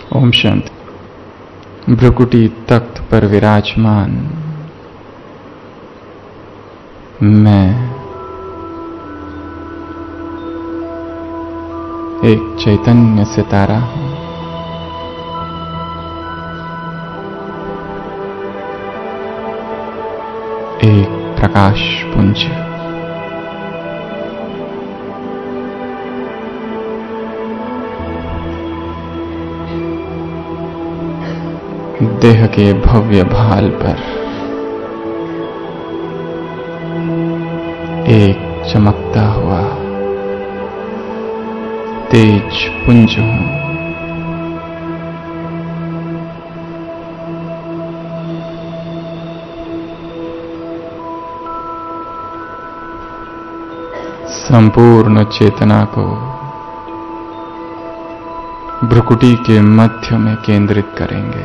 ओम शांति। भ्रुकुटी तख्त पर विराजमान मैं एक चैतन्य सितारा हूं। एक प्रकाश पुंज। देह के भव्य भाल पर एक चमकता हुआ तेज पुंज हूं। संपूर्ण चेतना को भ्रुकुटी के मध्य में केंद्रित करेंगे।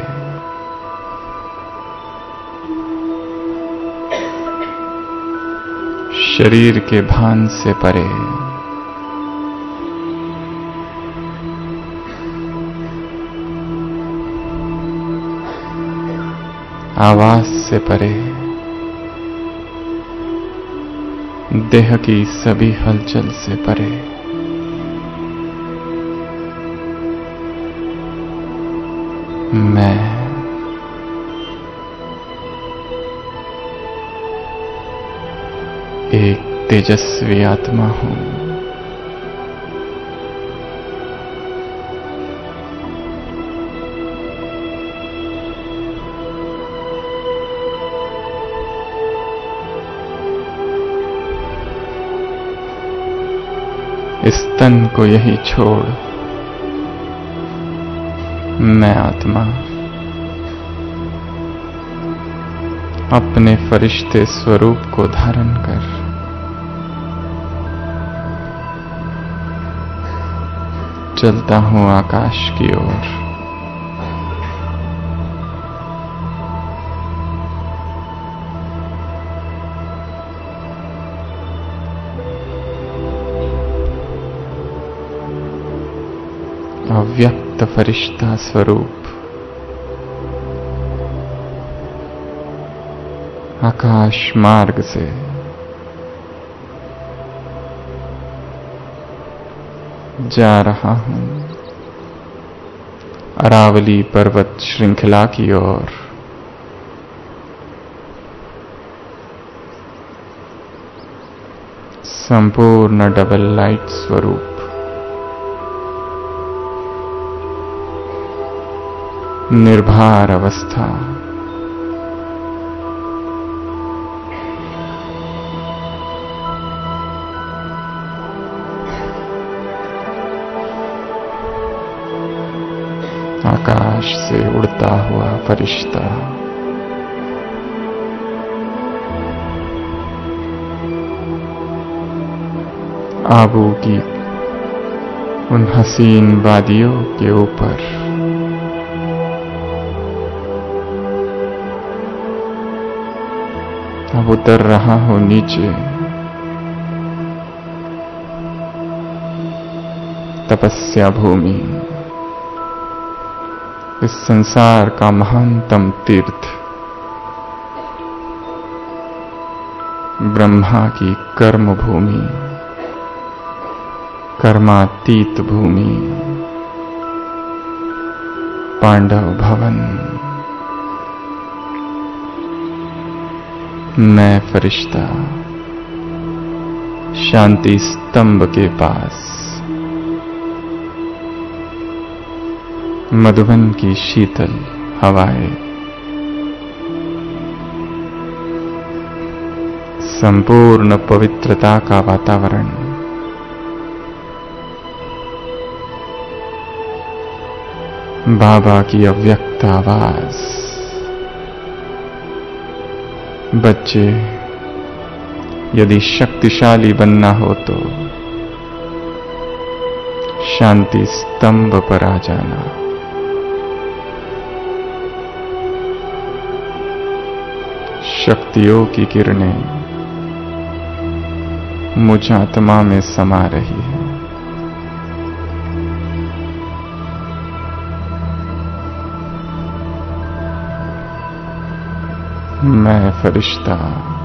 शरीर के भान से परे आवाज से परे देह की सभी हलचल से परे मैं एक तेजस्वी आत्मा हूं। इस तन को यही छोड़ मैं आत्मा अपने फरिश्ते स्वरूप को धारण कर चलता हूं आकाश की ओर। अव्यक्त फरिश्ता स्वरूप आकाश मार्ग से जा रहा हूं अरावली पर्वत श्रृंखला की ओर। संपूर्ण डबल लाइट स्वरूप निर्भर अवस्था आकाश से उड़ता हुआ फरिश्ता आबू की उन हसीन वादियों के ऊपर अब उतर रहा हूं नीचे। तपस्या भूमि इस संसार का महानतम तीर्थ ब्रह्मा की कर्म भूमि, कर्मातीत भूमि, पांडव भवन। मैं फरिश्ता शांति स्तंभ के पास मधुबन की शीतल हवाएं, संपूर्ण पवित्रता का वातावरण, बाबा की अव्यक्त आवाज। बच्चे, यदि शक्तिशाली बनना हो तो शांति स्तंभ पर आ जाना। शक्तियों की किरणें मुझ आत्मा में समा रही है। मैं फरिश्ता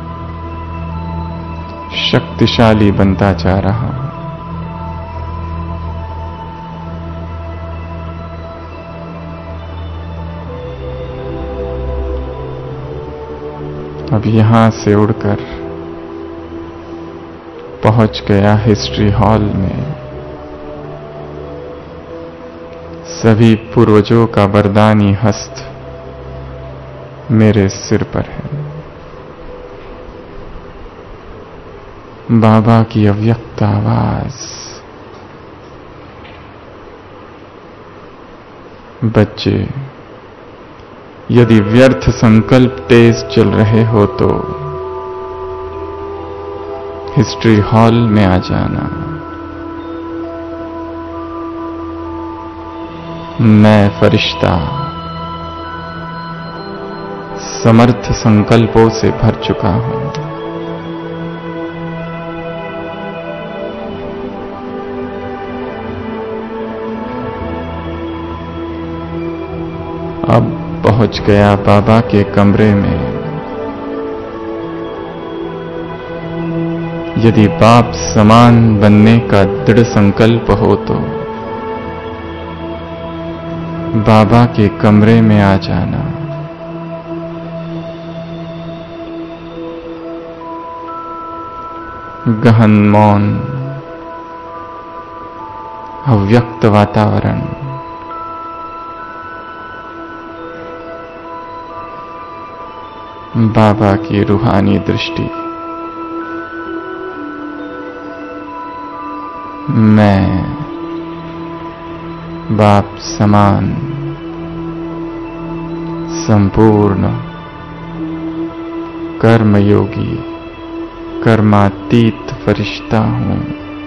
शक्तिशाली बनता जा रहा हूं। अब यहां से उड़कर पहुंच गया हिस्ट्री हॉल में। सभी पूर्वजों का वरदानी हस्त मेरे सिर पर है। बाबा की अव्यक्त आवाज, बच्चे, यदि व्यर्थ संकल्प तेज चल रहे हो तो हिस्ट्री हॉल में आ जाना। मैं फरिश्ता समर्थ संकल्पों से भर चुका हूं। अब पहुंच गया बाबा के कमरे में। यदि बाप समान बनने का दृढ़ संकल्प हो तो बाबा के कमरे में आ जाना। गहन मौन, अव्यक्त वातावरण, बाबा की रूहानी दृष्टि। मैं बाप समान संपूर्ण कर्मयोगी कर्मातीत फरिश्ता हूं।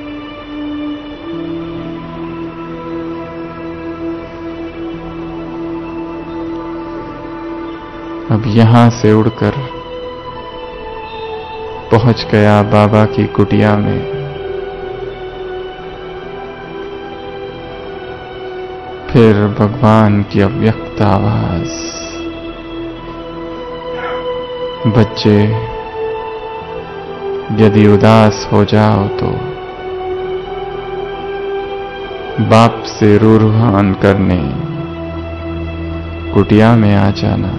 अब यहां से उड़कर पहुंच गया बाबा की कुटिया में। फिर भगवान की अव्यक्त आवाज, बच्चे, यदि उदास हो जाओ तो बाप से रूहान करने कुटिया में आ जाना।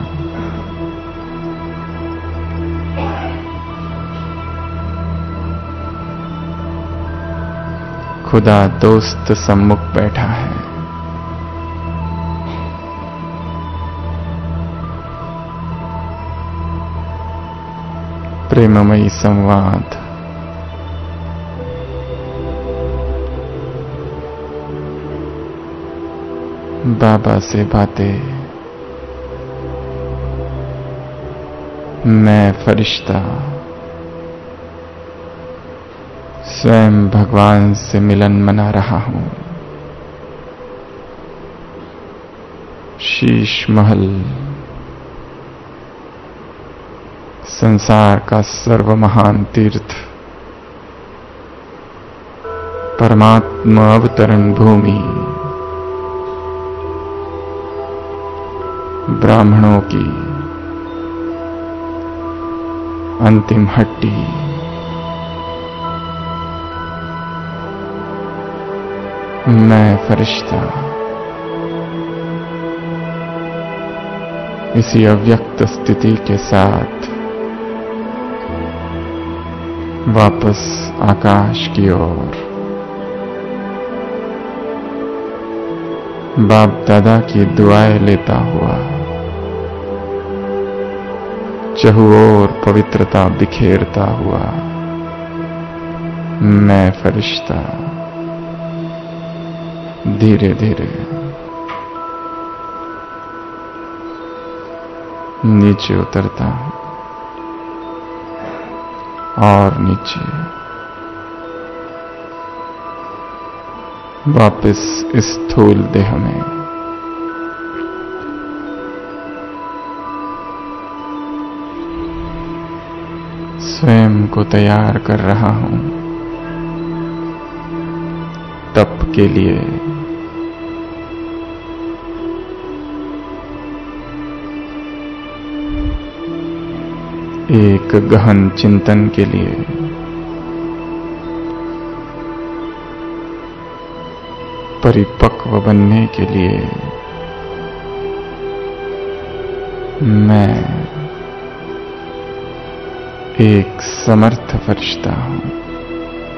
खुदा दोस्त सम्मुख बैठा है। प्रेममयी संवाद, बाबा से बातें। मैं फरिश्ता स्वयं भगवान से मिलन मना रहा हूं। शीश महल संसार का सर्व महान तीर्थ, परमात्मा अवतरण भूमि, ब्राह्मणों की अंतिम हट्टी। मैं फरिश्ता इसी अव्यक्त स्थिति के साथ वापस आकाश की ओर, बाप दादा की दुआएं लेता हुआ, चहुओर पवित्रता बिखेरता हुआ, मैं फरिश्ता धीरे धीरे नीचे उतरता हूं और नीचे वापस इस स्थूल देह में। स्वयं को तैयार कर रहा हूं तप के लिए। एक गहन चिंतन के लिए परिपक्व बनने के लिए मैं एक समर्थ फरिश्ता हूं।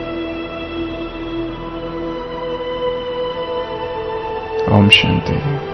ओम शांति।